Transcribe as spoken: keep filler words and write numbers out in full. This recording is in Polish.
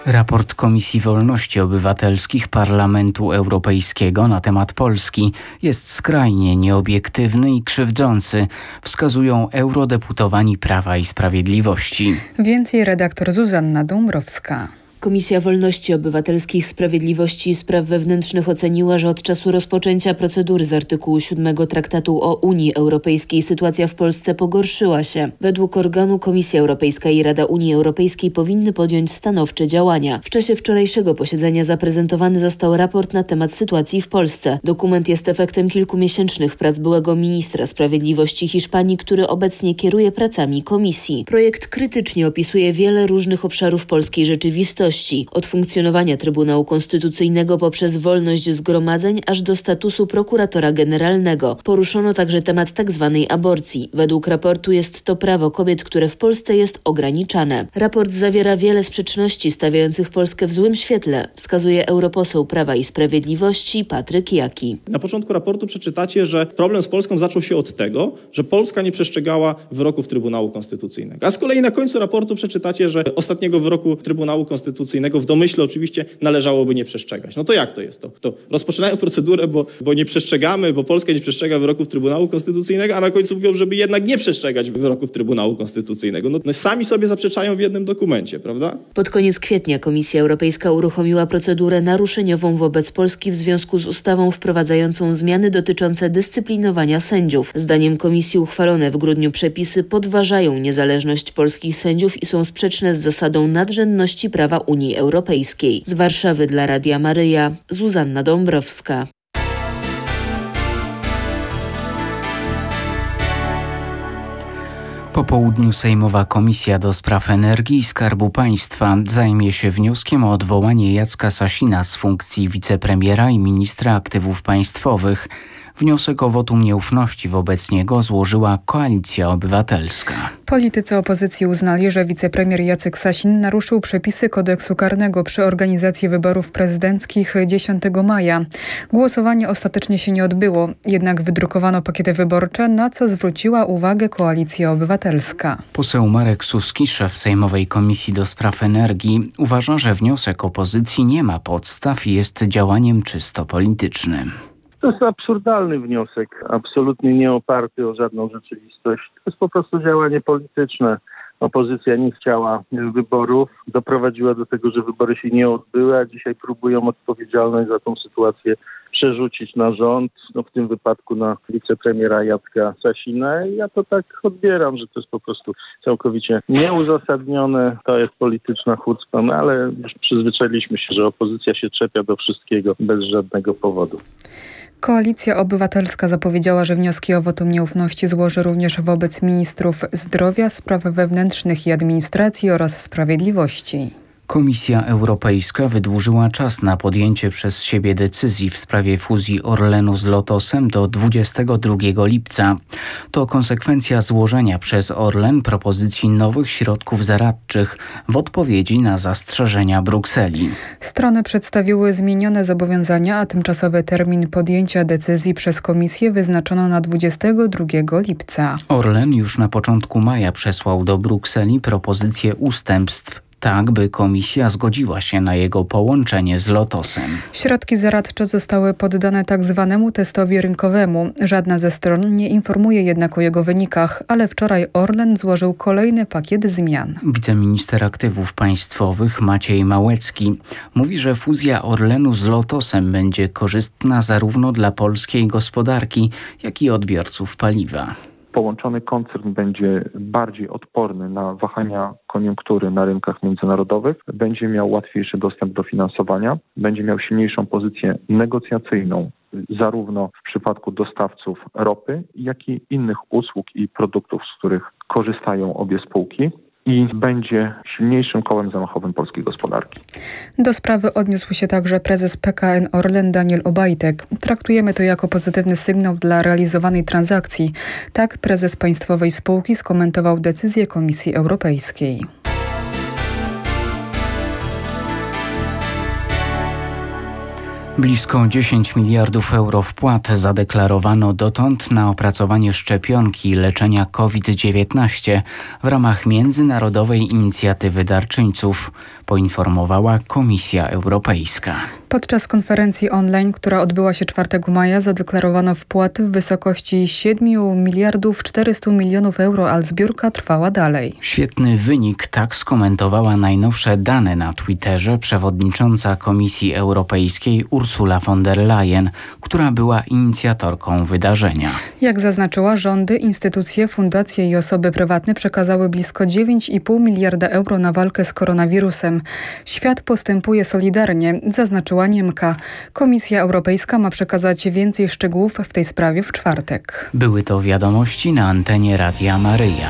Raport Komisji Wolności Obywatelskich Parlamentu Europejskiego na temat Polski jest skrajnie nieobiektywny i krzywdzący, wskazują eurodeputowani Prawa i Sprawiedliwości. Więcej redaktor Zuzanna Dąbrowska. Komisja Wolności Obywatelskich, Sprawiedliwości i Spraw Wewnętrznych oceniła, że od czasu rozpoczęcia procedury z artykułu siódmego Traktatu o Unii Europejskiej sytuacja w Polsce pogorszyła się. Według organu Komisja Europejska i Rada Unii Europejskiej powinny podjąć stanowcze działania. W czasie wczorajszego posiedzenia zaprezentowany został raport na temat sytuacji w Polsce. Dokument jest efektem kilkumiesięcznych prac byłego ministra sprawiedliwości Hiszpanii, który obecnie kieruje pracami Komisji. Projekt krytycznie opisuje wiele różnych obszarów polskiej rzeczywistości. Od funkcjonowania Trybunału Konstytucyjnego poprzez wolność zgromadzeń aż do statusu prokuratora generalnego. Poruszono także temat tzw. aborcji. Według raportu jest to prawo kobiet, które w Polsce jest ograniczane. Raport zawiera wiele sprzeczności stawiających Polskę w złym świetle, wskazuje europoseł Prawa i Sprawiedliwości Patryk Jaki. Na początku raportu przeczytacie, że problem z Polską zaczął się od tego, że Polska nie przestrzegała wyroków Trybunału Konstytucyjnego. A z kolei na końcu raportu przeczytacie, że ostatniego wyroku Trybunału Konstytucyjnego w domyśle oczywiście należałoby nie przestrzegać. No to jak to jest? To, to rozpoczynają procedurę, bo, bo nie przestrzegamy, bo Polska nie przestrzega wyroków Trybunału Konstytucyjnego, a na końcu mówią, żeby jednak nie przestrzegać wyroków Trybunału Konstytucyjnego. No, no sami sobie zaprzeczają w jednym dokumencie, prawda? Pod koniec kwietnia Komisja Europejska uruchomiła procedurę naruszeniową wobec Polski w związku z ustawą wprowadzającą zmiany dotyczące dyscyplinowania sędziów. Zdaniem Komisji uchwalone w grudniu przepisy podważają niezależność polskich sędziów i są sprzeczne z zasadą nadrzędności prawa Unii Europejskiej. Z Warszawy dla Radia Maryja, Zuzanna Dąbrowska. Po południu Sejmowa Komisja do Spraw Energii i Skarbu Państwa zajmie się wnioskiem o odwołanie Jacka Sasina z funkcji wicepremiera i ministra aktywów państwowych. Wniosek o wotum nieufności wobec niego złożyła Koalicja Obywatelska. Politycy opozycji uznali, że wicepremier Jacek Sasin naruszył przepisy kodeksu karnego przy organizacji wyborów prezydenckich dziesiątego maja. Głosowanie ostatecznie się nie odbyło, jednak wydrukowano pakiety wyborcze, na co zwróciła uwagę Koalicja Obywatelska. Poseł Marek Suski, szef Sejmowej Komisji do Spraw Energii, uważa, że wniosek opozycji nie ma podstaw i jest działaniem czysto politycznym. To jest absurdalny wniosek, absolutnie nie oparty o żadną rzeczywistość. To jest po prostu działanie polityczne. Opozycja nie chciała wyborów, doprowadziła do tego, że wybory się nie odbyły, a dzisiaj próbują odpowiedzialność za tą sytuację przerzucić na rząd, no w tym wypadku na wicepremiera Jacka Sasina. I ja to tak odbieram, że to jest po prostu całkowicie nieuzasadnione. To jest polityczna chucpa, no ale już przyzwyczailiśmy się, że opozycja się czepia do wszystkiego bez żadnego powodu. Koalicja Obywatelska zapowiedziała, że wnioski o wotum nieufności złoży również wobec ministrów zdrowia, spraw wewnętrznych i administracji oraz sprawiedliwości. Komisja Europejska wydłużyła czas na podjęcie przez siebie decyzji w sprawie fuzji Orlenu z Lotosem do dwudziestego drugiego lipca. To konsekwencja złożenia przez Orlen propozycji nowych środków zaradczych w odpowiedzi na zastrzeżenia Brukseli. Strony przedstawiły zmienione zobowiązania, a tymczasowy termin podjęcia decyzji przez Komisję wyznaczono na dwudziestego drugiego lipca. Orlen już na początku maja przesłał do Brukseli propozycję ustępstw, tak by komisja zgodziła się na jego połączenie z Lotosem. Środki zaradcze zostały poddane tak zwanemu testowi rynkowemu. Żadna ze stron nie informuje jednak o jego wynikach, ale wczoraj Orlen złożył kolejny pakiet zmian. Wiceminister aktywów państwowych Maciej Małecki mówi, że fuzja Orlenu z Lotosem będzie korzystna zarówno dla polskiej gospodarki, jak i odbiorców paliwa. Połączony koncern będzie bardziej odporny na wahania koniunktury na rynkach międzynarodowych, będzie miał łatwiejszy dostęp do finansowania, będzie miał silniejszą pozycję negocjacyjną zarówno w przypadku dostawców ropy, jak i innych usług i produktów, z których korzystają obie spółki. I będzie silniejszym kołem zamachowym polskiej gospodarki. Do sprawy odniósł się także prezes P K N Orlen Daniel Obajtek. Traktujemy to jako pozytywny sygnał dla realizowanej transakcji. Tak prezes państwowej spółki skomentował decyzję Komisji Europejskiej. Blisko dziesięć miliardów euro wpłat zadeklarowano dotąd na opracowanie szczepionki i leczenia kowid dziewiętnaście w ramach Międzynarodowej Inicjatywy Darczyńców, poinformowała Komisja Europejska. Podczas konferencji online, która odbyła się czwartego maja, zadeklarowano wpłaty w wysokości siedem miliardów czterysta milionów euro, a zbiórka trwała dalej. Świetny wynik, tak skomentowała najnowsze dane na Twitterze przewodnicząca Komisji Europejskiej Ursula von der Leyen, która była inicjatorką wydarzenia. Jak zaznaczyła, rządy, instytucje, fundacje i osoby prywatne przekazały blisko dziewięć i pół miliarda euro na walkę z koronawirusem. Świat postępuje solidarnie, zaznaczyła Niemka. Komisja Europejska ma przekazać więcej szczegółów w tej sprawie w czwartek. Były to wiadomości na antenie Radia Maryja.